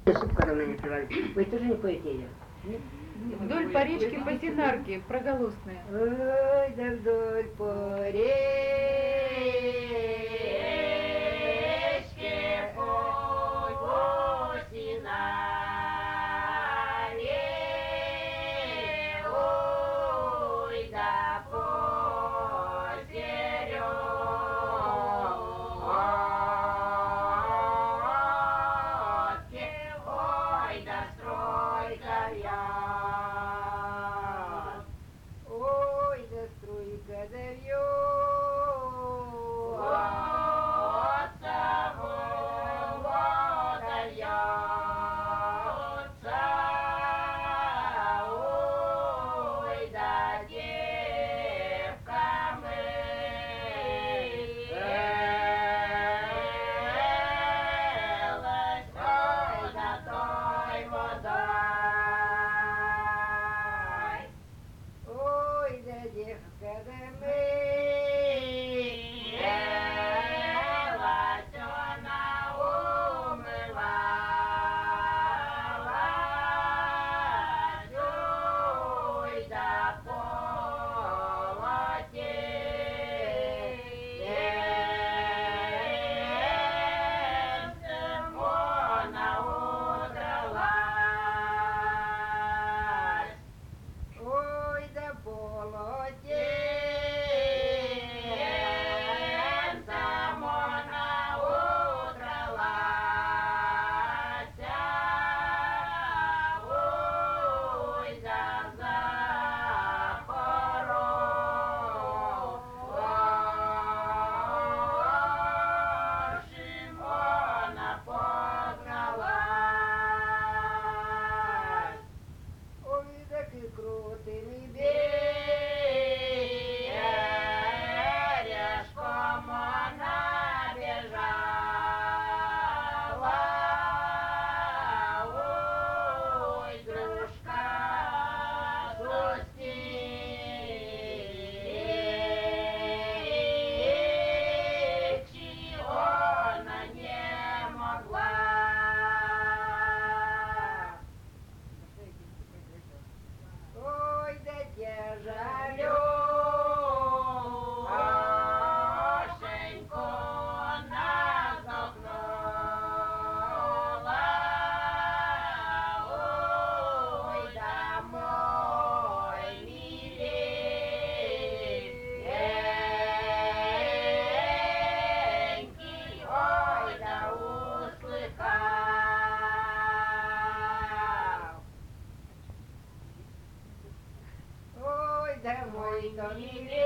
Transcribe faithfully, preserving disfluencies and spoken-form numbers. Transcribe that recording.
Когда мы не певали. Вы тоже не поете ее? Вдоль по речке по Синарке, проголосная. Ой, да вдоль по речке по Синаре, ой, да по середке, ой, да стройка вьет. Ой, да струйка да вьется, вода вьется, ой, да девка мылась, ой, да той водой. Ой, да девка да мылась, она умывалась, ой, да полотенцем она удралась. Ой, да полотенцем она удралась, ой, да запорожцем она погналась. Ой, так и крутыми бережком она бежала, ой, дружка достичь она не могла. Ой, да тяжелёшенько наздохнула, ой, да мой миленький, ой, да услыхал. Ой, да мой то миленький.